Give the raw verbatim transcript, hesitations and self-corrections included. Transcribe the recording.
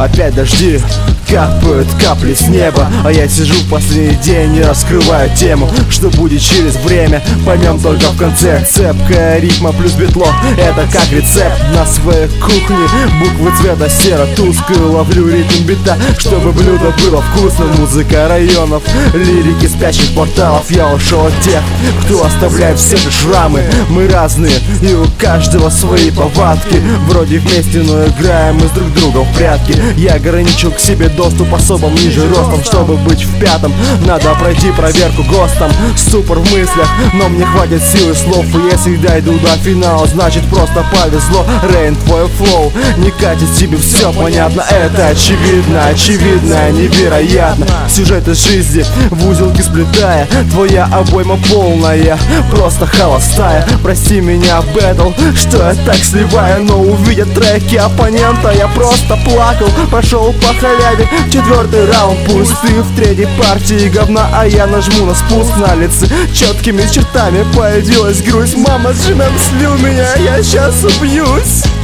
опять дожди, капают капли с неба, а я сижу в последний день и раскрываю тему. Что будет через время, поймем только в конце. Цепкая ритма плюс битло, это как рецепт на своей кухне. Буквы цвета серо-тусклый, ловлю ритм бита, чтобы блюдо было вкусным. Музыка районов, лирики спящих порталов. Я ушел от тех, кто оставляет все же шрамы. Мы разные, и у каждого свои повадки. Вроде вместе, но играем мы с друг другом в прятки. Я ограничил к себе доступ особым ниже ростом. Чтобы быть в пятом, надо пройти проверку ГОСТом. Ступор в мыслях, но мне хватит силы слов. И если дойду до финала, значит просто повезло. Рейн, твой флоу не катит тебе, все понятно. Это очевидно, очевидно, невероятно. Сюжет из жизни в узелки сплетая. Твоя обойма полная, просто холостая. Прости меня, бэтл, что я так сливаю. Но увидя треки оппонента, я просто плакал. Пошел по халяве, четвертый раунд. Пусть ты в третьей партии говна, а я нажму на спуск. На лице четкими чертами появилась грусть. Мама с женом слил меня, я сейчас убьюсь.